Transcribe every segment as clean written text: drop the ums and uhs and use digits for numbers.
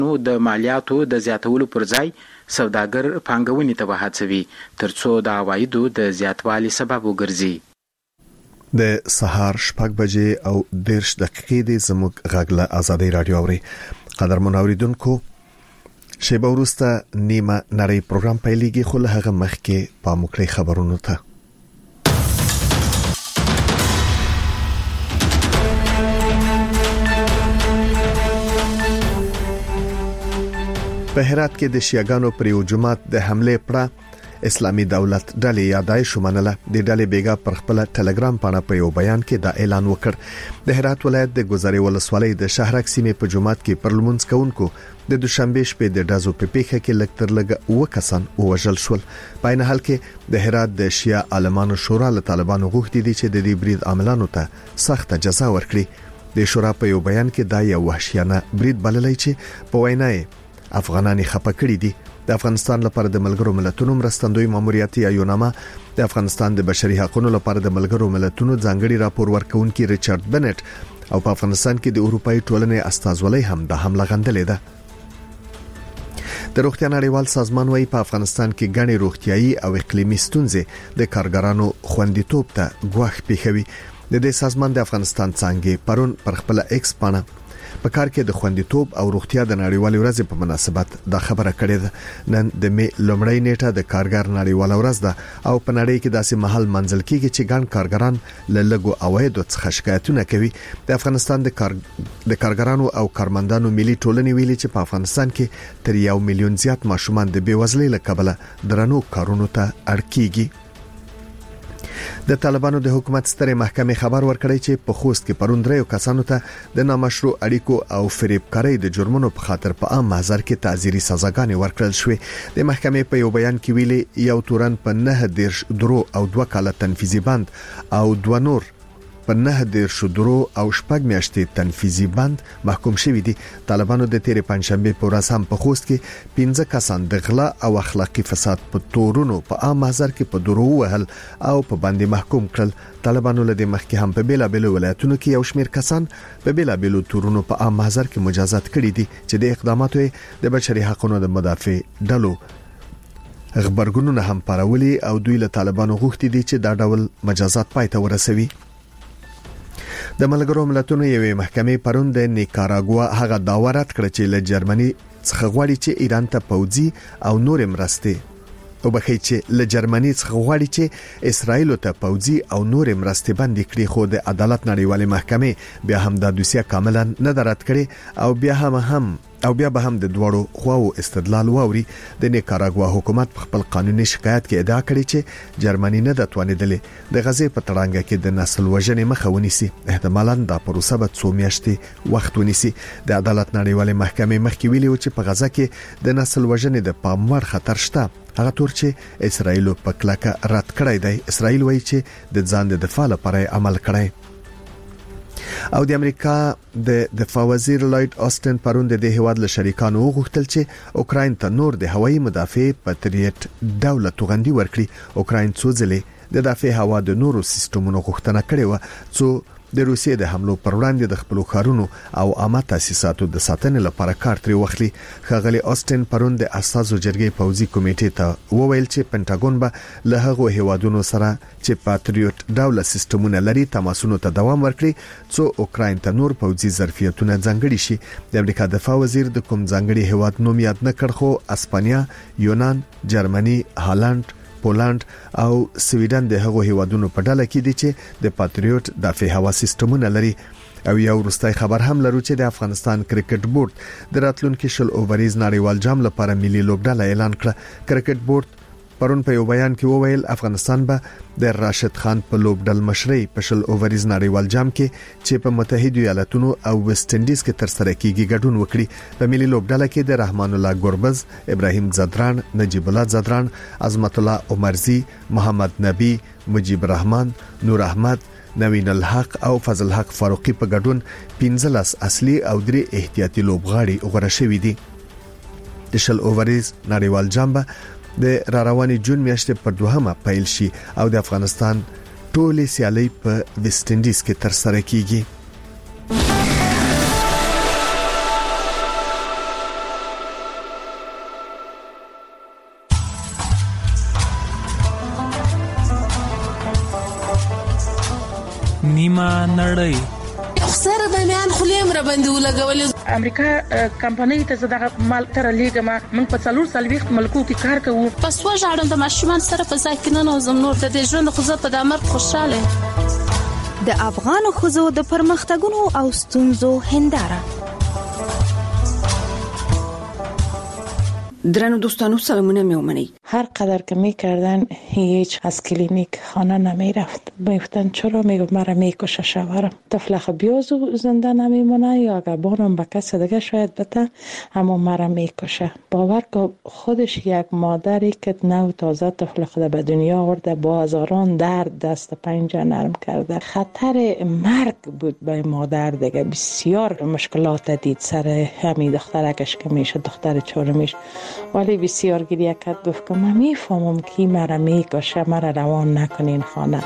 نو د مالیاتو د زیاتولو پر ځای سوداګر پانګونې ته وهڅوي ترڅو د عوایدو د زیاتوالي سبب وګرځي. د سهار 6 بجې او 10 دقیقې د زموږ غږله آزادۍ رادیو اوري. قدرمن اوریدونکو، شیبه وروسته نیمه نړۍ پروګرام پیلېږي، خو له هغه مخکې پاموکړئ خبرونو ته. په هرات کې د شیعاګانو پر یو جماعت د حمله پړه اسلامي دولت ډلې یادای شومنله. د ډلې بیګا پر خپل ټلګرام باندې په یو بیان کې دا اعلان وکړ. د هرات ولایت د ګذرې ولسوالۍ د شهرک سیمې په جماعت کې پر لمونځ کوونکو د دوشنبه شپې د ډازو په پیښه کې لکتر لګ او کسان وژل شول. په عین حال کې د هرات د شیعه عالمانو شورا له طالبانو غوښتي دي چې د دې برید عاملانو ته سخت جزا ورکړي. د شورا په یو بیان کې دا یو وحشیانه برید بللی چې په وینای افغانانی خپه کړی دي. د افغانستان لپاره د ملګرو ملتونو مرستندوی ماموریتي ایونامه د افغانستان د بشري حقوقو لپاره د ملګرو ملتونو ځانګړي راپور ورکونکي ریچارډ بنټ او په افغانستان کې د اروپאי ټولنې استازولۍ هم د حمله غندلې ده. د روغتیا نړیوال سازمان وايي په افغانستان کې غني روغتيایي او اقلیمي ستونزې د کارګرانو خوندیتوب ته ګواښ پیښوي. د دې سازمان د افغانستان څنګه پرون پر خپل ایکس باندې په کار کې د خوندیتوب او روغتیا د نړیوالې ورځې په مناسبت دا خبره کړې ده. نن د می لومړۍ نیټه د کارګر نړیواله ورځ ده او په نړۍ کې داسې محل منځل کېږي چې ګڼ کارګران له لګو عوایدو څخه شکایتونه کوي. د افغانستان د کارګرانو او کارمندانو ملي ټولنې ویلي چې په افغانستان کې تر 1 میلیون زیات ماشومان د بیوزلۍ له کبله درنو کارونو ته اړ کیږي. د طالبانو د حکومت ستره محکمې خبر ورکړی چې په خوست کې پروند دریو کسانو ته د نامشروع اړیکو او فریبکارۍ د جرمونو په خاطر په عام محضر کې تعزیري سزاګانې ورکړل شوې. د محکمې په یو بیان کې ویلي یو تورن په 9 درو او 2 کاله تنفيذي بند او 2 نور په 9 درو او 6 میاشتې تنفيذي بند محکوم شوی دي. طالبانو د تیرې پنځشنبه په ورځ هم په خوست کې 15 کسان د غلا او اخلاقی فساد په تورونو په عام محضر کې په درو وهل او په باندې محکوم کړل. طالبانو له دې مخکې هم په بیلابېلو ولایتونو کې یو شمېر کسان په بیلابېلو تورونو په عام محضر کې مجازات کړي دي چې د اقداماتو د بشري حقوقو د مدافع ډلو خبرګونونه هم پارولي او دوی له طالبانو غوښتي دي چې دا ډول مجازات پای ته ورسوي. د ملګرو ملتونو یوې محکمې پرون د نیکاراګوا هغه داوا رد کړ چې له جرمني څخه غواړي چې ایران ته پوځي او نور مرستې او بخې چې له جرمني څخه غواړي چې اسرائیل ته پوځي او نور مرستې بندي کړي. خو د عدالت نړیوالې محکمې بیا هم د دوسیه کاملا نه درات کړي او بیا به هم د دوړو خواو استدلال ووري. د نیکاراګوا حکومت په خپل قانوني شکایت کې ادعا کړې چې جرمني نه د توانیدلې د غزې په تړانګه کې د نسل وژنې مخه ونیسي. احتمالاً دا پروسه به 2 میاشتې وخت ونیسي. د عدالت نړیوالې محکمې مخکې ویلي و چې په غزه کې د نسل وژنې د پاموړ خطر شته. هغه تور چې اسرائیل په کلکه رد کړی دی. اسرائیل وایي چې د ځان د دفاع لپاره عمل کړی. او د امریکا د دفاع وزیر لوید آستن پرون د هیواد له شریکانو غوښتل چې اوکراین ته نور د هوایي مدافع پټریټ دولت غندي ورکړي. اوکراین څو ځله د دفاع هوا د نورو سیستمونو غوښتنه کړې و چې د روسیې د حملو پر وړاندې د خپل کارونو او عامه تاسیساتو د ساتنې لپاره کار ترې وخلي. خغلی آستن پرون د اساسو جرګې پوځي کمیټې ته وویل چې پینټاګون به له هغو هیوادونو سره چې پاتریوټ ډول سیستمونه لري تماسونو ته دوام ورکړي څو اوکراین ته نور پوځي ظرفیتونه ځانګړي شي. د امریکا دفاع وزیر د کوم ځانګړي هیواد نوم یاد نه کړ خو اسپانیا، یونان، جرمني، هالند، پولند او سویډن د هغو هیوادونو په ډله کې دي چې د پاتریوټ دفاع هوا سیستمونه لري. او یو وروستي خبر هم لرو چې د افغانستان کرکټ بورډ د راتلونکي شل اووريز نړیوال جام لپاره ملي لوبډله اعلان کړه. کرکټ بورډ پرون په یو بیان کې وویل افغانستان به د راشد خان په لوبډل مشرۍ په شل اووريز نړیوال جام کې چې په متحده ایالاتونو او ویسټ انډیز کې تر سره کیږي ګډون وکړي. په ملي لوبډله کې د رحمان الله ګوربز، ابراهیم زدران، نجیب الله زدران، عظمت الله عمرزی، محمد نبی، مجيب الرحمن، نور احمد، نوین الحق او فضل الحق فاروقی په ګډون 15 اصلي او 3 احتیاطي لوبغاړي غوړه شوې دي. د شل اووريز نړیوال جام به د رواني جون میاشتې پر 2مه پیل شي او د افغانستان ټولې سیالۍ په ویسټ انډیز کې تر سره کیږي. نیمه نړۍ سره د میان خلیم را باندې ولګولې. امریکا کمپنۍ ته زداغه مال تر لیګما موږ په 440 ملکو کې کار کوو. پس وژاړم د ماشومان سره په ځای کې نه نوزم نور د دې ژوند خو زه په دامر خوشاله. د افغان خزو د پرمختګونو او ستونزو هنداره. درنو دوستانو سلامونه میومنی. هر قدر که میکردن هیچ از کلینیک خانه نمیرفت. میفتن چرا میگفت مرا میکشه شوهرم. طفل خبیازو زنده نمیمونه یا اگه بانم به کس دیگه شاید بته اما مرا میکشه. باور که خودش یک مادری که نو تازه طفل خود به دنیا آورده با هزاران درد دست پنجه نرم کرده. خطر مرگ بود به مادر دیگه. بسیار مشکلات دید سر همین دخترکش که میشه دختر چهارمیش. ولی بسیار گریه کرد گفت که من میفهمم که مرا میکشه مرا روان نکنین خانه.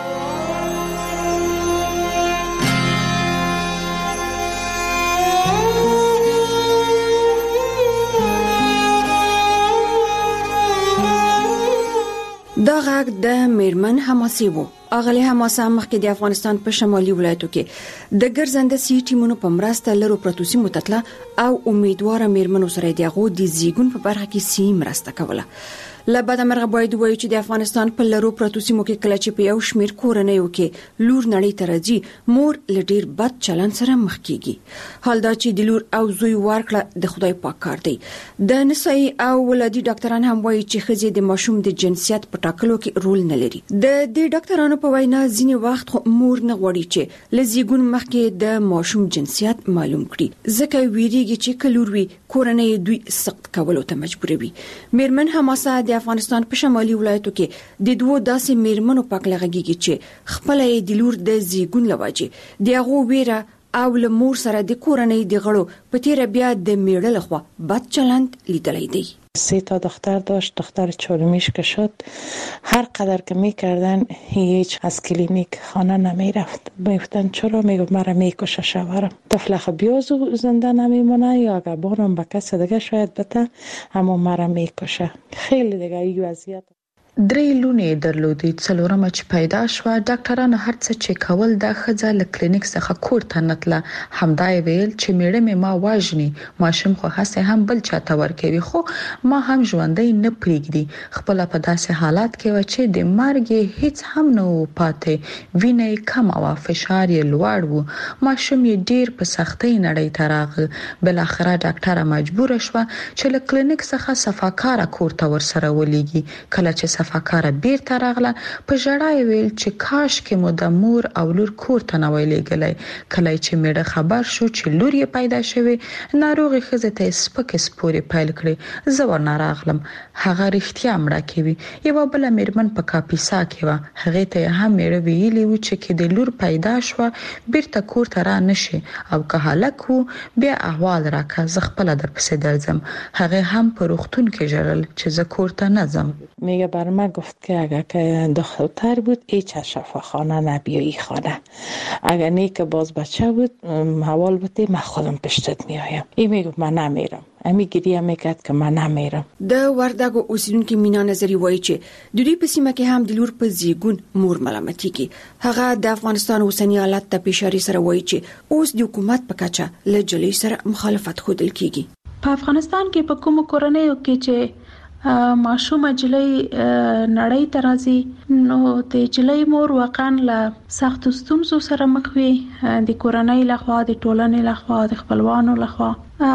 دا غږ د میرمن حماسي وو. اغلی حماسه مخکې د افغانستان په شمالي ولایتو کې د ګرځنده سی ټیمونو په مرسته لرو پروتوسی متتله او امیدواره میرمنو سره دیغو د زیګون په برخه کې سی مرسته کوله. لبد مرغه باید وایي چې د افغانستان په لرو پروتوسیمو کې کله چې په یو شمیر کورنیو کې لور نړۍ ته راځي مور لډیر بد چلن سره مخ کیږي. حال دا چې د لور او زوی ورکړه د خدای پاک کار دی. د نسایي او ولادي ډاکټران هم وایي چې ښځې د ماشوم د جنسیت په ټاکلو کې رول نه لري. د دې ډاکټرانو په وینا ځینې وخت مور نه غواړي چې لزیګون مخکې د ماشوم جنسیت معلوم کړي ځکه ویریږي چې کلوروي کورنۍ دوی سخت کولو ته مجبوروي. میرمن حماسه د افغانستان په شمالي ولایتو کې د دوه داسې میرمنو پاک لغږیږي چې خپل د لور د زیګون لواجه دغه ویره او له مور سره د کورنۍ د غړو په تیر بیا د میړه لخوا بد چلند لیدلای دی. 3 تا دختر داشت. دختر چهارمیش که شد هر قدر که میکردن هیچ از کلینیک خانه نمیرفت. میفتن چرا میگفت مرا میکشه شوهرم. طفل خبیازو زنده نمیمونه یا اگه بانم به کس دیگه شاید بته اما مرا میکشه. خیلی دیگه ای وضعیت. 3 لونې درلودې. څلورمه چې پیدا شوه ډاکټرانو هر څه چې کول د ښځه له کلینیک څخه کور ته نتله. همدا ویل چې میړه مې ما واجني ماشوم خو هسه هم بل چاته ورکوي خو ما هم ژوندۍ نه پریږدي. خپل په داسې حالات کې و چې د مرګ هیڅ هم نه پاتې. وینې کم او فشار یې لوړ و. ماشوم یې ډیر په سختۍ نړۍ ته راغله. بل اخره ډاکټره مجبور شوه چې له کلینیک څخه صفاکاره کور ته ورسره ولېږي. کله چې صفاکاره بیرته راغله په ژړا ویل چې کاش کې مو د مور او لور کور ته نه ویلېږلی. کله چې میړه خبر شو چې لور یې پیدا شوه ناروغي ښځه ته سپکې سپورې پیل کړې. زه ورنه راغلم. هغه رښتیا مړه کوي. یو بل میرمن په کاپیسا کې و. هغه ته هم میړه ویلي و چې کې د لور پیدا شوه بیرته کور ته را نشي او که هلک وو بیا احوال راکه زه خپل درپسې درځم. هغه هم په روغتون کې ژړل چې زه کور ته نه ځم. میگه بر من گفت که اگر که دختر بود هیچ شفاخانه نبیایی خانه. اگر نیک باز بچه بود حوال بودی من خودم پشتت میایم. این میگفت من نمیرم. امی گریه میکرد که من نمیرم. د وردګو اوسیدونکو مینا نظری وایي چې د دوی په سیمه کې هم د لور په زیګون مور ملامتي کی. هغه د افغانستان اوسنی حالت ته پیشاری سره وایي چې اوس د حکومت په کچه له جلی سره مخالفت خودل کیږي. په افغانستان کې په کوم کورنیو کې چې ماشومه جلۍ نړۍ ته راځي نو د جلۍ مور واقعا له سخت ستونزو سره مخ وي. د کورنۍ لخوا د ټولنې لخوا د خپلوانو لخوا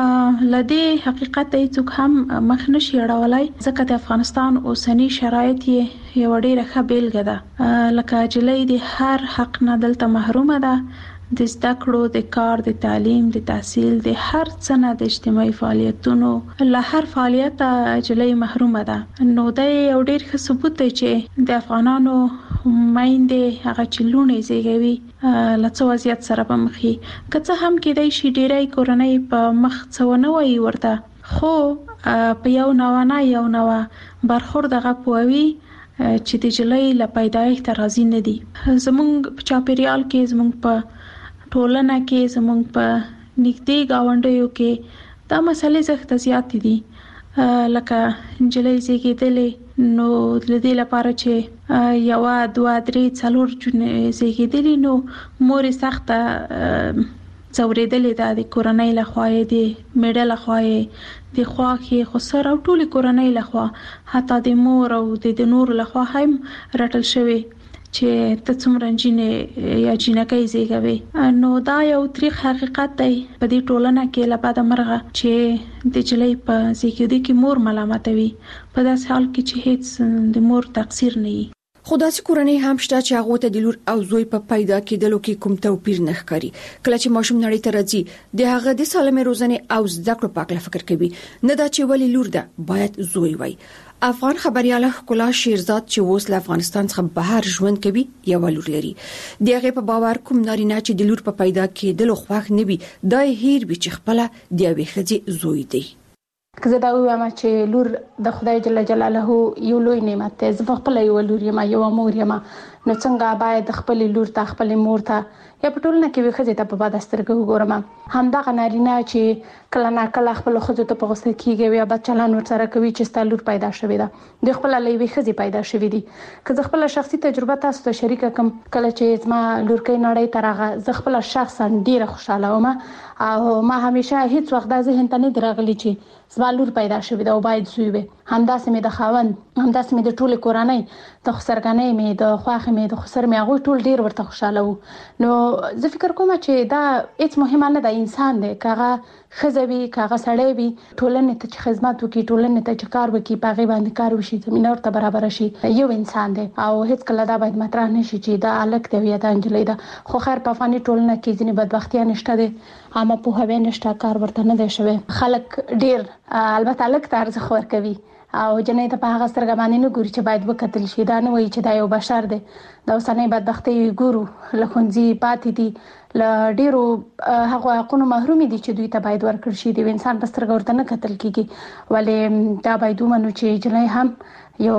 لدې حقیقت هیڅوک هم مخ نشي اړولای ځکه د افغانستان اوسنی شرایط یو ډیره ښه بیلګه ده. لکه جلۍ د هر حق نه دلته محرومه ده. د زده کړو د کار د تعلیم د تحصیل د هر څه نه د اجتماعي فعالیتونو له هر فعالیت جلۍ محرومه ده. نو دا یو ډیر ښه ثبوت دی چې د افغانانو مایندې هغه چې لونې زیږوي له څه وضعیت سره به مخ وي. که څه هم کېدای شي ډیری کورنۍ په مخ څه ونه وایي ورته خو په یو نوه برخورد هغه پوهوي چې د جلۍ له پیدایښت راضي نه دي. زمونږ په چاپیریال کې زمونږ په ټولنه کې زمونږ په نږدې گاونډیو کې دا مسلې زښت زیات دي. لکه جلۍ زیږیدلې نو د دې لپاره چې یو 2 3 4 جون زیږیدلی نو مور سخته څوریدلې ده د کورنۍ لخوا د میډل لخوا د خواخي خسر او ټول کورنۍ لخوا حتی د مور او د نور لخوا هم رټل شوی چې ته څومره جنې یا جنکې زیږوي. نو دا یو تاریخ حقیقت دی په دې ټولنه کې لپاره مرغه چې د جلې په زیږیدو کې مور ملامتوي په داسې حال کې چې هیڅ د مور تقصیر نه وي. خداسي کورنۍ هم شته چې هغه ته د لور او زوی په پیدا کېدلو کې کوم توپیر نه ښکاري. کله چې ماشوم نړۍ ته راځي د هغه د سالمې روزنې او زده کړو په اړه فکر کوي نه دا چې ولی لور ده باید زوی وي. افغان خبرياله ښکلا شیرزاد چې اوس له افغانستان څخه بهر ژوند کوي یو لور لري. دغه په باور کوم نارینه چې د لور په پیدا کېدلو خوښ نه وي دا هیر به چې خپل د یوې ښځې زوی دی. که زه دا وایم چې لور د خدای جل جلاله یو لوی نعمت دی. زه خپل یو لور یم یو مور یم نو څنګه باید خپل لور ته خپل مور ته یا په ټولنه کې وخت ته په باد سترګو وګورم. همدغه نارینه چې کله نه کله خپل خزو ته په غوسه کیږي یا بد چلند ورسره کوي چې ستاسو لور پیدا شوې ده د خپل لوی خزي پیدا شوې دي. که زه خپل شخصي تجربه تاسو ته شریک کوم کله چې زما لور کې نړۍ ته راغله زه خپل شخصا ډیره خوشاله وم او ما همیشه هیڅ وخت د ذهن ته نه درغلی چې زما لور پیدا شوې ده او باید زوی وي. همداسې مې د خاوند همداسې مې د ټول کورنۍ د خسرګنۍ مې د خواخې مې د خسر مې هغه ټول ډیر ورته خوشاله وو. نو زه فکر کوم چې دا هیڅ مهمه نه ده انسان دی کاغه خزوي کاغه سړی وي ټولنې ته چې خدمت وکړي ټولنې ته چې کار وکړي پاغي باندې کار وشي زمينه ورته برابر شي یو انسان دی او هیڅ کله دا باید مطرح نشي چې دا الک دی یا دا انجلۍ ده. خو خیر په افغاني ټولنه کې ځینې بدبختي نشته دي عامه په هوی نشته کار ورته نه دی شوی. خلک ډیر البته الک ته ارزښت ورکوي او جنې ته په هغه سترګې باندې نه ګوري چې باید وکتل شي. دا نه وایي چې دا یو بشر دی. دا اوسنۍ بدبختي ګورو لخونځي پاتې دي ل ډیرو هغه حقوقو محروم دي چې دوی ته باید ورکړ شي. د انسان په سترګې ورته نه کتل کیږي ولې دا باید ومنو چې جنې هم یو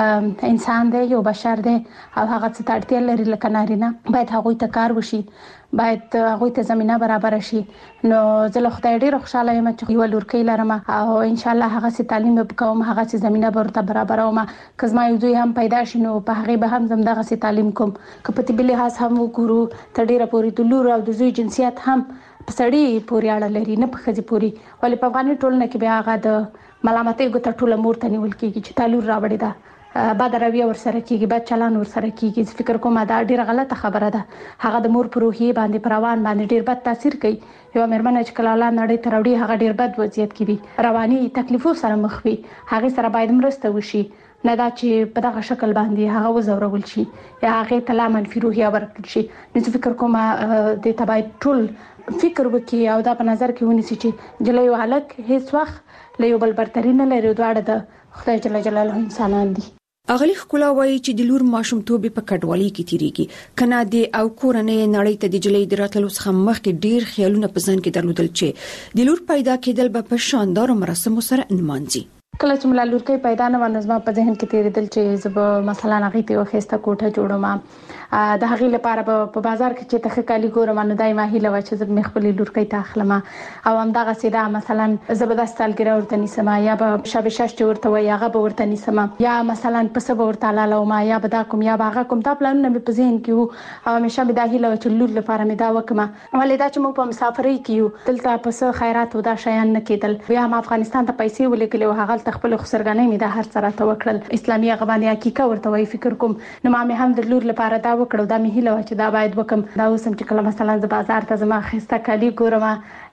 انسان دی یو بشر دی او هغه څه ته اړتیا لري لکه نارینه باید هغه ته کار وشي باید هغه ته زمينه برابر شي. نو زه له خدای ډیر خوشاله یم چې یو لور کې لرم او ان شاء الله هغه سي تعلیم وکوم هغه سي زمينه ورته برابر اوم کزما یو دوی هم پیدا شي نو په هغه به هم زمدغه سي تعلیم کوم که په تبي لحاظ هم وګورو تډیره پوری د لور او د زوی جنسیت هم په سړی پوری اړه لري نه په خځې پوری ولې په افغاني ټولنه کې بیا هغه د ملامتۍ ګټه ټوله مور ته نیول کیږي چې تعلیم راوړی ده بعد رویه ورسره کیږي بعد چلان ورسره کیږي. فکر کوم دا ډیره غلطه خبره ده. هغه د مور پر روحي باندې پروان باندې ډیر بد تاثیر کوي. یو مېرمن چې کله لاله نړۍ ته راوړي هغه ډیر بد وضعیت کې وي رواني تکلیفو سره مخ وي هغه سره باید مرسته وشي نه دا چې په دغه شکل باندې هغه وزورول شي یا هغه ته لا منفي روحیه ورکړل شي. نو فکر کوم د تبعید ټول فکر وکي او دا په نظر کې ونیسي چې جلې او هلک هیڅ وخت له یو بل برتري نه لري دواړه د خدای جل جلاله انسانان دي. اغلی خپل وایي چې د لور ماشومتوب په کډوالۍ کې تیریږي کنه د او کورنۍ نړۍ ته د جلې دراتلو څخه مخکې ډیر خیالونه په ځان کې درلودل چې د لور پیدا کېدل په شاندار مراسمو سره نمانځي. کله چې ملا لور کې پیدا نه ونظم په ذهن کې تیریدل چې زب مثلا هغه ته وخسته کوټه جوړم د هغه لپاره په بازار کې چې تخ کالی ګورم نو دایمه هیله و چې زب مخبل لور کې تاخلم او هم دغه سیده مثلا زبردست تلګره ورته نیسم یا به شابه شش ورته وي هغه به ورته نیسم یا مثلا پس به ورته لاله ما یا به دا کوم یا به هغه کوم دا پلانونه په ذهن کې وو او همیشه به دا هیله و چې لور لپاره مې دا وکم ولې دا چې موږ په مسافرۍ کې دلته پس خیرات و دا شیان نه کېدل بیا هم افغانستان ته پیسې ولګلې او هغه خپل خسرګنۍ مې د هر سره ته وکړل اسلامي غوانی حقیقت ورته وای فکر کوم نو ما مې هم د لور لپاره دا وکړو دا مې هیله چې دا باید وکم دا اوسم چې کله مثلا د بازار ته زما خسته کالی ګورم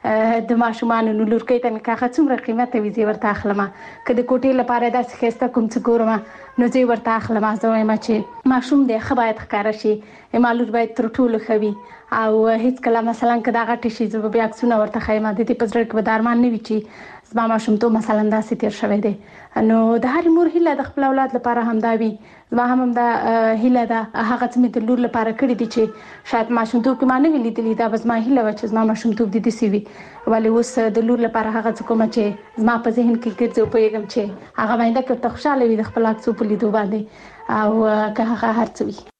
د ماشومان نو لور کې ته مې کاغه څومره قیمت وي ورته اخلم کله کوټې لپاره دا خسته کوم څه ګورم نو زه ورته اخلم زه وایم چې ماشوم دې خبرت ښکارا شي مالور باید تر ټولو خوي او هیڅ کله مثلا کدا غټ شي زه بیا عکسونه ورته خیمه د دې پزړ کې بدارمان نه وی چې زما ماشوم ته مثلا داسې تیر شوی دی نو د هر مور هیله د خپل اولاد لپاره همدا وي زما هم دا هیله ده هغه چې د لور لپاره کړی دي چې شاید ماشوم ته کومه نه ویلې دي دا زما هیله و چې زما ماشوم ته د دې سی وي ولی اوس د لور لپاره هغه څه کوم چې زما په ذهن کې ګرځي په یوم چې هغه باندې کې ته خوشاله وي د خپل عکس په لیدو باندې او که هغه هر څه وي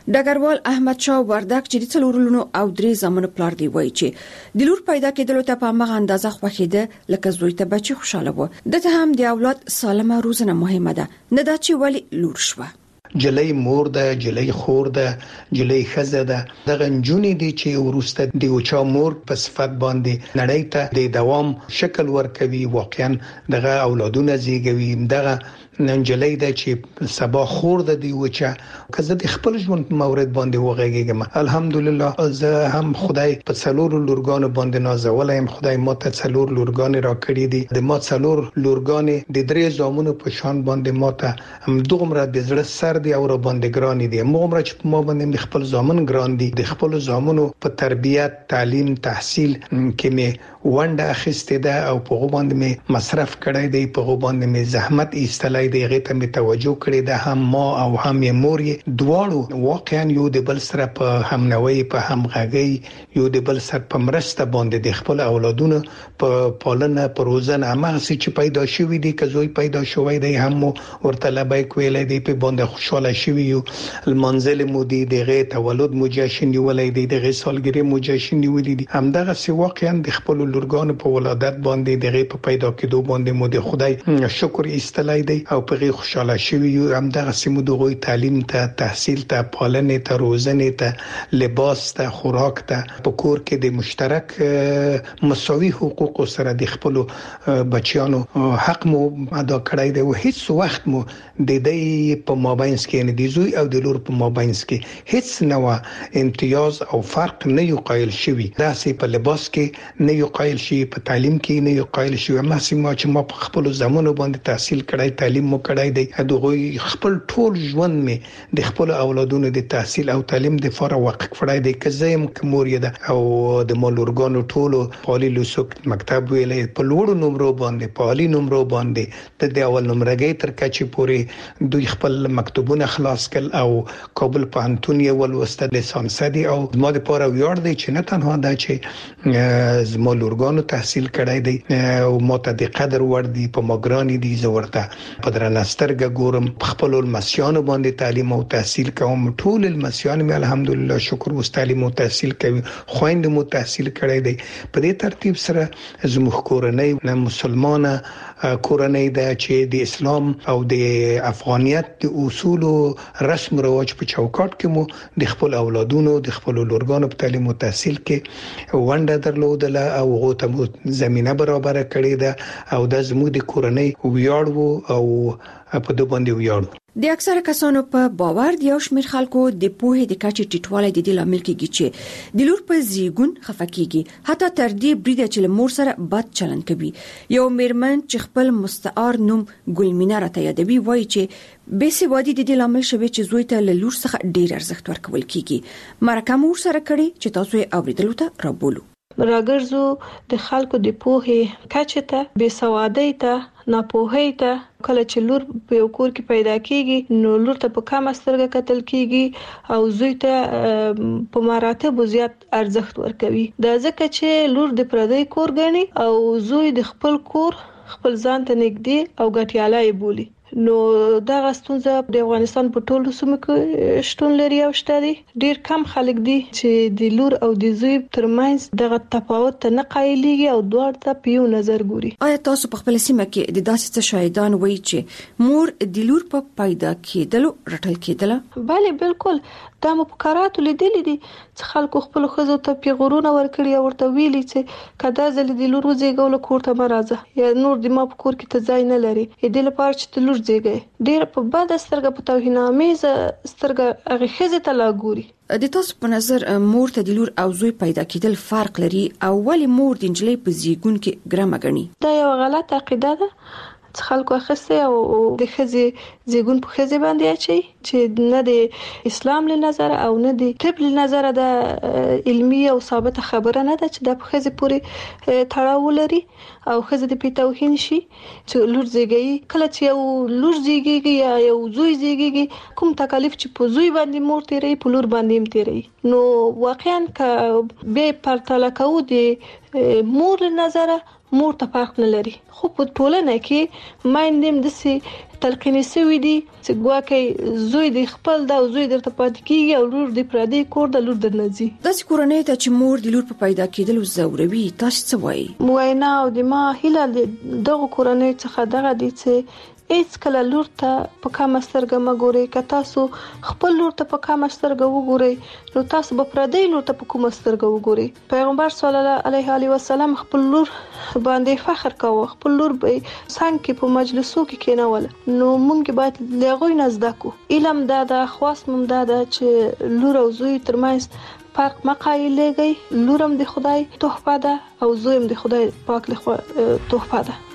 ډګروال احمد شاه وردک چې د څلورلونو او درې زامنو پلار دی وایي چې د لور پیدا کېدلو ته په مغه اندازه خوښیده لکه زوی ته بچي خوشاله و. دته هم د اولاد سالمه روزنه مهمه ده، نه دا چې ولی لور شوه. جلۍ مور ده، جلۍ خور ده، جلۍ خزه ده. دغه نجونې دي چې ورسته د اوچا مور په صفت باندې نړۍ ته د دوام شکل ورکوي، واقعا دغه اولادونه زیږوي. دغه ننجلۍ ده چې سبا خور ده دی وچا. که زه د خپل ژوند مورد باندې وغږیږم، الحمدلله زه هم خدای په څلور لورګانو باندې نازولایم. خدای ماته څلور لورګان را کړی دي. د ما څلور لورګان د درې زامنو په شان باندې ماته هم دومره د زړه سر دي او را باندې ګران دي. موږ چې ما باندې خپل زامن ګران دي. د خپل زامنو په تربیت، تعلیم، تحصیل کې مې ونده اخیسته ده او په باندې مې مصرف کړی دی، په باندې مې زحمت ایستلای دی، غي ته مې توجه کړې ده. هم ما او هم یې مور یې دواړو واقعا یو د بل سره په همنوي، په همغږي، یو د بل سره په مرسته باندې د خپل اولادونو په پالنه، په روزنه هغه چې پیدا شوی دي. که زوی پیدا شوی دی هم ورته لبیک ویلې دی، په باندې خوشاله شوی یو. المنزل مو دی دغه تولد مو جشن نیولې دی، دغه سالګری مو جشن نیولې دي. همدغه سی واقعا د خپل لورګانو په ولادت باندې دغه په پیدا کېدو باندې مو د خدای شکر ایستلای دی او په خوشاله شوی یو. همدغه سیمو دغه تعلیم ته، تحصیل ته، پالنې ته، روزنې ته، لباس ته، خوراک ته، په کور کې د مشترک مساوي حقوق سره د خپل بچیانو حق مو ادا کړی دی. او هیڅ وخت مو د دې په مابینس کې نه دی زوی او د لور په مابینس کې هیڅ نوع امتیاز او فرق نه یو قایل شوی. دا سي په لباس کې نه یو قایل شي، په تعلیم کې نه یو قایل شي. ما سیمه چې ما په خپل زمانو باندې تحصیل کړی، تعلیم مو کړی دی. دغه خپل ټول ژوند مې د خپل اولادونو د تحصیل او تعلیم د فار وقف کړی دی. که زم کوموري ده او د مولورګانو ټولو پالي لوسک مکتب ویلې په لوړو نمبر باندې، پالي نمبر باندې د اول نمبرګي تر کچې پورې دوی خپل مکتوبونه خلاص کړل او کابل پوهنتون یې ولوسته لیسانس دي. او ما د پاره ویاړ دی چې نه تنها دا چې زما لورګانو تحصیل کړی دی او ماته د قدر ور دي په ماګرانی دي زورته په درنسترګه ګورم. خپل المسیان باندې تعلیم او تحصیل کوم. ټول المسیان مې الحمدلله شکر وس تعلیم او تحصیل کوي. خويند مو تحصیل کړی دی. په دې ترتیب سره زموږ کورنۍ مسلمانه کورنۍ ده چې د اسلام او د افغانیت د اصول او رسم رواج په چوکاټ کې مو د خپل اولادونو، د خپل لورګانو په تعلیم او تحصیل کې ونده درلودله او غوته مو زمينه برابر کړې ده. او د زموږ د کورنۍ ویاړ وو او په دوه باندې ویاړ. د اکثره کسانو په باور دی او شمیر خلکو د پوهې د کچې ټیټوالی د دې لامل کېږي چې د لور په زیګون خفقېږي، حتی تر دې بریده چې مور سره بد چلند کوي. یو میرمن چې خپل مستعار نوم ګلمینا راته یادوي وایي چې بېسوادي د دې لامل شوی چې زوی ته له لور څخه ډیر ارزښت ورکول کیږي. مرکه مور سره کړي چې تاسو یې اوریدلو ته رابولو. راګرځو د خلکو د پوهې کچې ته، بېسوادۍ ته، ناپوهۍ ته. کله چې لور په یو کور کې پیدا کیږي نو لور ته په کم سترګه کتل کیږي او زوی ته په مراتب زیات ارزښت ورکوي. دا ځکه چې لور د پردی کور ګڼي او زوی د خپل کور خپل ځان ته نږدې او ګټیاله بولي. نو دا غستونزه د افغانستان په ټولو سیمو کې شتون لري او شته دي. ډیر کم خلک دي چې د لور او د زوی ترمنځ دغه تفاوت نه قایلېږي او دوه ته په یو نظر ګوري. آیا تاسو په خپل سیمه کې د داسې څه شاهدان وایي چې مور د لور په پیدا کېدلو رټل کېدله؟ بله بالکل. دا مو په کاراتو لیدلې دي چې خلکو خپل خزو ته پیغورونه ورکړي او ورته ویلي چې کدا زل د لور وزېګول کور ته مرزه یا نور د ما په کور کې ته ځای نه لري. دې لپاره چې د لور زېګي ډیر په بد سترګه په توهینامیز سترګه هغه خزه ته لاګوري. د تاسو په نظر مور ته د لور او زوی پیدا کېدل فرق لري او ولی مور د نجلۍ په زیګون کې ګرامه غني؟ دا یو غلط عقیده ده چې خلکو اخسته او د خزي زیګون په خزي باندې اچي چې نه د اسلام له نظر او نه د طب له نظر د علمي او ثابت خبره نه ده چې د په خزي پوری تړاو لري او خزي د پیتاوهین شي چې لور زیګي. کله چې یو لور زیګي یا یو زوی زیګي کوم تکلیف چې په زوی باندې مور تیری په لور باندې هم تیری نو واقعا ک به پرتاله کو د مور له نظر مور ته فرق نه لري. خو په ټولنه کې مایندم د سي تلقیني سوي دي چې ګواکې زوی د خپل دا زوی درته پاتې کیږي او لور د پردي کور د لور درنځي. د کورنۍ ته چې مور د لور په پیدا کېدلو زوروي تاسو څه وایي؟ وینا او د ما هیله دغه کورنۍ څخه دغه دي چې هیڅ کله لور ته په کومه سترګه مګوري. که تاسو خپل لور ته په کومه سترګه وګورئ نو تاسو به پردی لور ته په کومه سترګه وګورئ. پیغمبر صلی الله علیه وسلم خپل لور باندې فخر کاوه، خپل لور به څنګه کې په مجلسو کې کېنول. نو موږ باید لغوی نزد کو علم دا خواص مم دا چې لور او زوی ترمنځ فرق مقایلېږي. لورم د خدای تحفه ده او زویم د خدای پاک له تحفه ده.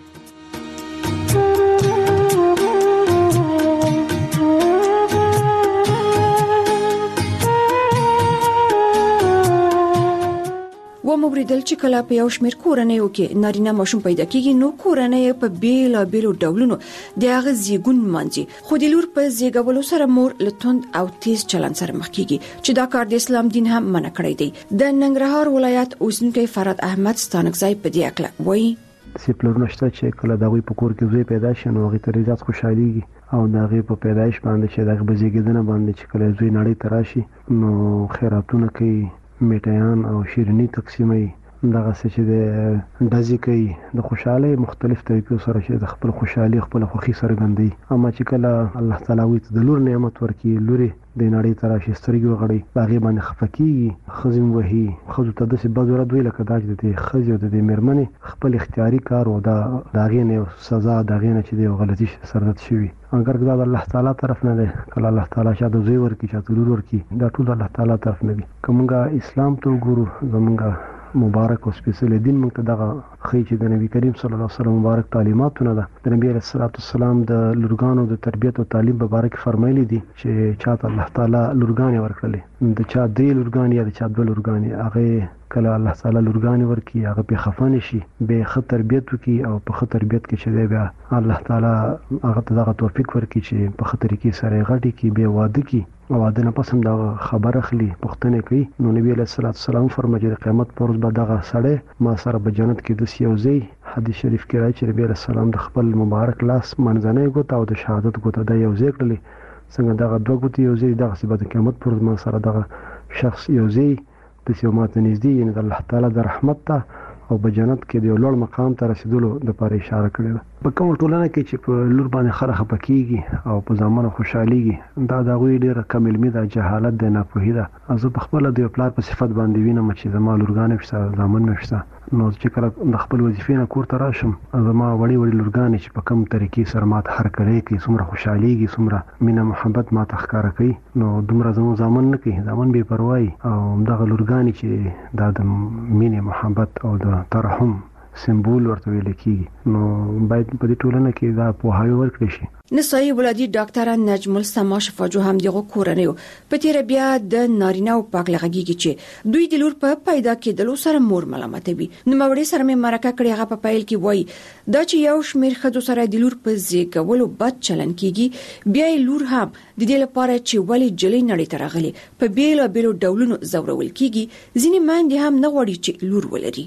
و موریدل چې کله په یو شمېر کورنیو کې نارینه ماشوم پیدا کیږي نو کورنۍ په بیلابیلو ډولونو د هغه زیږون مانځي، خو د لور په زیږولو سره مور لتوند او تیز چلند سره مخ کیږي چې دا کار د اسلام دین هم منع کړی دی. د ننګرهار ولایت اوسیدونکو فراد احمد ستانکزی په دې اړه وایي چې پلور نشته چې کله دغه په کور کې زوی پیدا شي نو هغه تر زیات خوشحاليږي او دغه په پیدایش باندې چې دغه بزیږیدنه باندې چې کله زوی نړۍ تراشي نو خیراتونه کوي، میټیان او شیرینی تقسیمي، دغه څه چې د دزي کوي د خوشحالي مختلف طریقو سره چې د خپل خوشحالي خپل خوخي څرګندوي. اما چې کله الله تعالی وي د لور نعمت ورکي لوري د نړۍ تراشي سترګې وغړي باغې باندې خفقي خزم وهي خزو ته د څه بازار دوی لکه دا چې د خزو د مرمنې خپل اختیاري کار او دا داغې نه سزا داغې نه چې د غلطي سرت شوی اگر دا الله تعالی طرف نه ده. کله الله تعالی شاده زوی ورکی چې لور ورکی دا ټول الله تعالی طرف نه دي. کومه اسلام ته ګورو زمونږه مبارک او سپیشل دین موږ ته دغه خی چې د نبی کریم صلی الله علیه وسلم مبارک تعلیماتونه ده. د نبی علیه السلام د لورګانو د تربیت او تعلیم مبارک فرمایلی دي چې چاته الله تعالی لورګانې ورکړلې، د چا دی لورګانې یا د چا د لورګانې هغه کله الله تعالی لورګانې ورکی هغه په خفانه شي به خ تربیت وکي او په خ تربیت کې چې دی بیا الله تعالی هغه ته دغه توفیق ورکي چې په خطر کې سره غټي کې به واده کی او واده نه پسم دا خبر اخلي پښتنه کوي. نو نبی علیه السلام فرمایي د قیامت پر ورځ به دغه سړی ما سره په جنت کې د سیوزي حدیث شریف کې راځي چې نبی علیه السلام د خپل مبارک لاس منځنۍ ګوت او د شهادت ګوت د یو ځای کړلې څنګه دغه دوه ګوت یو ځای دغه څه د قیامت پر ورځ ما سره دغه شخص یو ځای د سیومات نږدې یعنی د الله تعالی د رحمت ته او په جنت کې د لوړ مقام ته رسیدلو د لپاره اشاره کړې ده. په کوم ټولنه کې چې په لور باندې خره خپکیږي او په ځامن خوشحاليږي دا د غوي ډیره کم علمي د جهالت د ناپوهي ده. زه په خپل د پلار په صفت باندې وینم چې زما لورګانې فسه ځامن مشته نو چې کله د خپل وظیفې نه کور ته راشم زما وړي لورګانې چې په کوم طریقې سره مات هر کړي کې څومره خوشحاليږي څومره مینه محبت ما تخکار کوي نو دومره زمو ځامن نه کوي ځامن به پروايي او دغه لورګانې چې د مینه محبت او د ترحم سمبول ورته ویل کیږي نو باید په دې ټولنه کې دا پوهاوی ورکړي شي. نسایي ولادي ډاکټر نجم السما شفاجو هم دغه کورنیو په تیر بیا د نارینه او پاک لغږیږي چې دوی د لور په پیدا کېدلو سره مور ملامتوي. نو موري سره مې مرکه کړی هغه په پایل کې وای دا چې یو شمیر خځو سره د لور په زیږولو بد چلن کیږي بیا لور هم د دې لپاره چې ولی جلې نړۍ ته راغلي په بیلو ډولونو زورول کیږي ځینې ماندې هم نه غوړي چې لور ولري.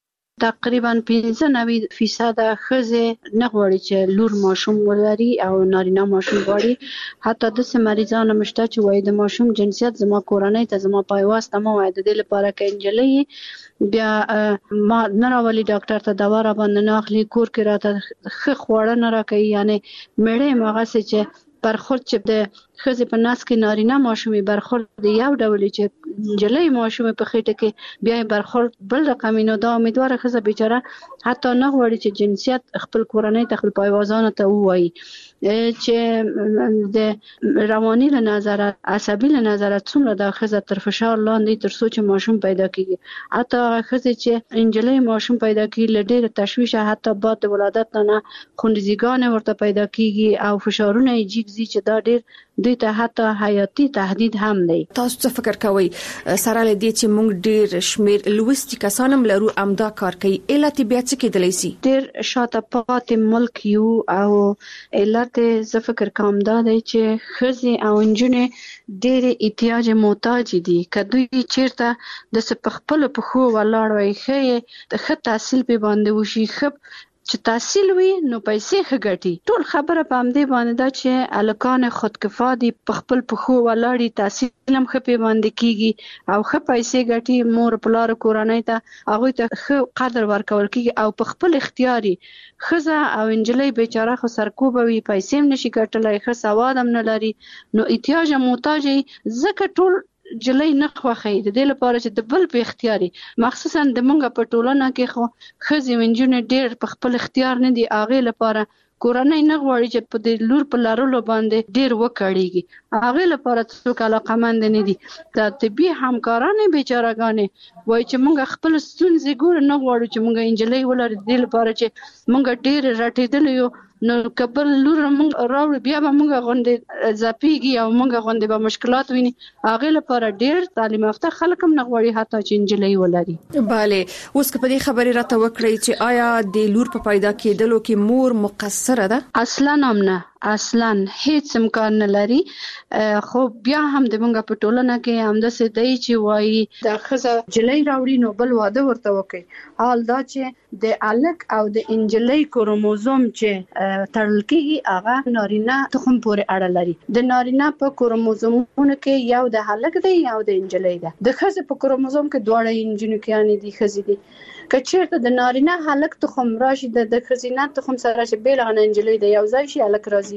تقریبا 95% ښځې نه غواړي چې لور ماشوم ولري او نارینه ماشوم غواړي. حتی د سمریزانو مشته چې وایي د ماشوم جنسیت زما کورنۍ ته زما پایواسته ما وایي د دې لپاره کې انجلۍ بیا ما نه راولي ډاکټر ته دوا را باندې نه اخلي کور کې راته ښه خواړه نه راکوي یعنی مړې مغه چې برخورد چې د ښځې په ناس کې نارینه ماشومي برخورد یو ډول چې جلې ماشومه په خېټه کې بیا برخورد بل رقم نو دا امیدواره ښځه بیچاره حتی نه غواړي چې جنسیت خپل کورنۍ ته خپل پایوازانو ته وایي چې د رواني له نظر عصبي له نظر څومره د ښځه تر فشار لاندې تر سوچ ماشوم پیدا کیږي. حتی ښځه چې انجلې ماشوم پیدا کیږي لډېر تشویش حتی بعد ولادت نه خوندزیګان ورته پیدا کیږي او فشارونه یې جګزي چې دا ډېر دوی ته حتی حیاتي تهدید هم دی. تاسو څه فکر کوئ سره لدی چې موږ ډېر شمیر لوستي کسانم لرو امدا کار کوي علت بیا څه کېدلی سي؟ ډېر شاته پاتې ملک یو او علت زه فکر کوم دا دی چې ښځې او نجونې ډېرې احتیاج محتاج دي. که دوی چیرته د خپلو پښو ولاړ وای ښه تحصیل په باندې وشي ښه چې تحصیل وي نو پیسې خګټي. ټول خبره په همدې باندې ده چې الکان خودکفا دي، په خپل پخو ولاړی، تحصیل هم خپې باندې کیږي او خپ پیسې ګټي. مور پلار کورنۍ ته هغه ته خ قدر ورکول کیږي او په خپل اختیاري خزه او انجلۍ بیچاره خو سرکوب وي، پیسې هم نشي ګټلای، خ سواد هم نه لري، نو احتیاج محتاج زکه ټول جلۍ نه خوخی د دې لپاره چې د بل په اختیاري، مخصوصا د مونږ په ټولنه کې خو خزي منجونه ډېر په خپل اختیار نه دي، اغه لپاره کورنۍ نه غواړي چې په دې لور په لارلو باندې ډېر وکړيږي، اغه لپاره څوک علاقمند نه دي. د طبي همکارانه بیچارهګانې وای چې مونږ خپل ستونزې ګور نه غواړو چې مونږ انجلۍ ولر دې لپاره چې مونږ ډېر راټېدل یو، نو کبل لور مونږ راوړ بیا به مونږ غونډه زپیږي او مونږ غونډه به مشکلات ویني، اغه لپاره ډېر تعلیم یافته خلک هم نه غواړي حتی چې انجلۍ ولري. bale اوس په دې خبرې راته وکړئ چې آیا د لور په پیدا کېدلو کې مور مقصره ده؟ اصلا هم نه، اصلا هیڅ امکان نه لري. خو بیا هم د مونږ په ټولنه کې هم د سدای چې وایي د خزه جلۍ راوړي نو بل واده ورته وکړي. حال دا چې د الک او د انجلۍ کروموزوم چې تړل کېږي هغه نارینه تخم پورې اړه لري. د نارینه په کروموزومونو کې یو د الک دی یو د انجلۍ دی. د خزه په کروموزوم کې دواړه انجنونو کې دي خزې دي. کچېرته د نارینه الک تخم راشي د خزینه تخم سره چې بیل غن انجلۍ دی یو ځای شي الک راځي.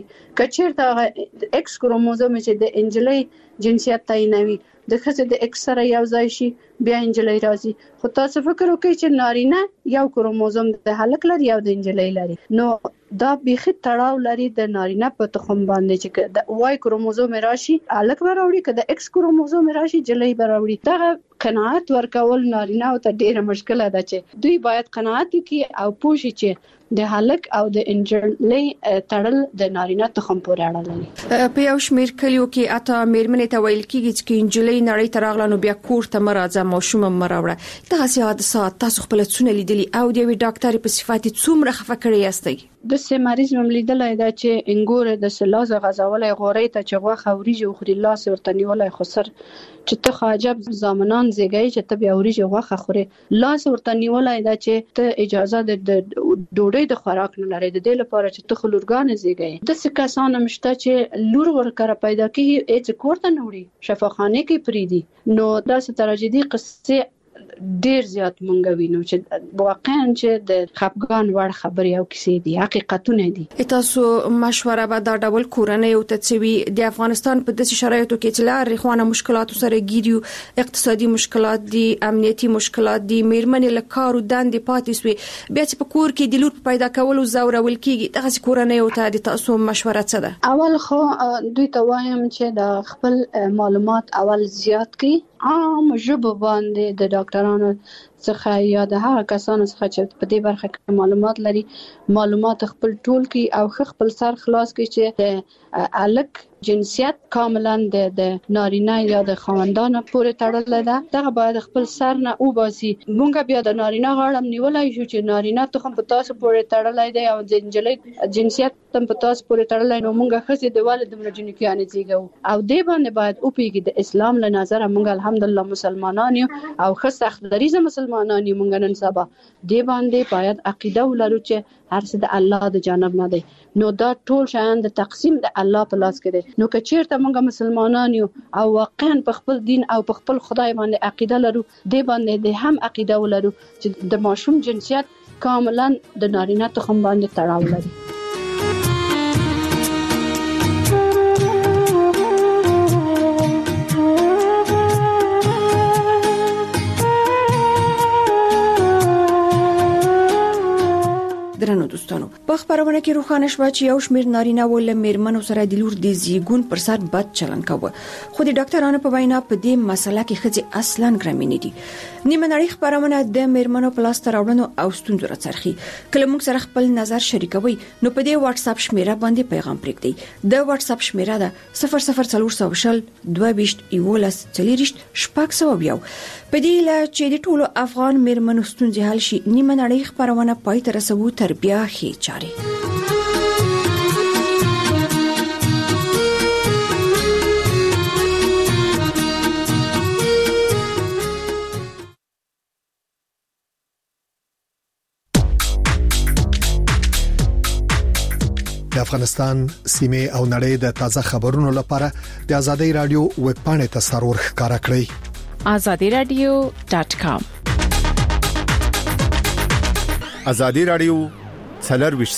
کچېرته ایکس کروموزوم چې د انجلۍ جنسیت تعینوي د خزې د ایکس سره یو ځای شي بیا انجلۍ راځي. خو تاسو فکر وکړئ چې نارینه یو کروموزوم د الک لري یو د انجلۍ لري، نو دا بیخي تړاو لري د نارینه په تخم باندې چې د وای کروموزوم راشي الک وراوړي که د ایکس کروموزوم راشي جلۍ وراوړي. دا قناعت ورکول نارینه او ته ډیره مشکله ده چې دوی باید قناعت وکړي او پوه شي چې د الک او د انجلۍ تړل د نارینه تخم پورې اړه لري. په یو شمیر کلیو کې اته میرمنې ته ویل کېږي چې انجلۍ نړۍ ته راغله نو بیا کور ته مرزه ماشوم مراوړه. دا سیاده تاسو خپل څونه لیدلی او د وی ډاکټر په صفات څومره خفه کړی یاستئ؟ د سمریز مملیدلای دا چې انګور د سلاز غزولې غوري ته چې غوخه وريجه خوري لاس ورته نیولای خسر چې ته خاجب زامنان زیږی چې ته بیا وريجه غوخه خوري لاس ورته نیولای دا چې ته اجازه د ډوډۍ د خوراک نه لري د دې لپاره چې ته خلورګان زیږی. د څه کسان مشته چې لور ورکره پیدا کیږي اې کوړه نه وړي شفاخانه کې پریدي، نو دا څه تراژیدي قصه ډیر زیات مونږ وینو چې واقعا چې د خپګان وړ خبرې او کیسې دي حقیقتونه دي. تاسو مشوره به دا ډول کورنۍ او تڅوي د افغانستان په داسې شرایطو کې چې لارې خوانه مشکلات سره ګیریو، اقتصادي مشکلات دي، امنیتي مشکلات دي، میرمنې له کار او دندې پاتې سوي، بیا چې په کور کې د لور پیدا کول او زورول کیږي، دغه کورنۍ او ته د تاسو مشوره څه ده؟ اول خو دوی ته وایم چې د خپل معلومات اول زیات کړي، عام ژبه باندې د ډاکټرانو څخه یا د هغه کسانو څخه چې په دې برخه کې معلومات لري معلومات خپل ټول کی او خپل سر خلاص کی چې د الک جنسیت کاملا د نارینه یا د خواندان پورې تړل ده. دغه باید خپل سر نه او باسي. مونږ بیا د نارینه غاړم نیولای شو چې نارینه تخم په تاسو پورې تړلای دی او د انجلۍ جنسیت تم په تاسو پورې تړلای، نو مونږ خزي د والد مرجنی کې ان زیګو او دې باندې باید او پیګي د اسلام له نظر مونږ الحمدلله مسلمانان یو او خص اخدریزه مسلمانان یو مونږ نن سبا دې باندې باید عقیده ولرو چې هر څه د الله د جانب نه دی، نو دا ټول شیان د تقسیم د الله په لاس کې دی. نو که چیرته مونږ مسلمانان یو او واقعا په خپل دین او په خپل خدای باندې عقیده لرو، دې باندې د هم عقیده ولرو چې د ماشوم جنسیت کاملا د نارینه تخم باندې تړاو لري. درنو دوستانو، په خبرونه کې روښانه شو چې یو شمېر نارینه ول میرمنو سره د لور د زیګون پر سر بد چلن کاوه، خو د ډاکټرانو په وینا په دې مسله کې خځې اصلا ګرمینې دي. نیمه نړۍ خبرونه د میرمنو په لاس راوړنو او ستونزو راڅرخي. کله موږ سره خپل نظر شریکوي نو په دې واتس اپ شمیره باندې پیغام پرېږدئ. د واتس اپ شمیره ده 00400 22 11 40 شپږ. په دې لا چې د ټولو افغان میرمنو ستونزې حل شي، نیمه نړۍ خبرونه پای ته رسوو تر بیا هي چاري. د افغانستان سیمه او نړۍ د تازه خبرونو لپاره د ازادي رادیو ویب پاڼه ته سرور ښکارا کړئ azadiradio.com ازادي رادیو څلور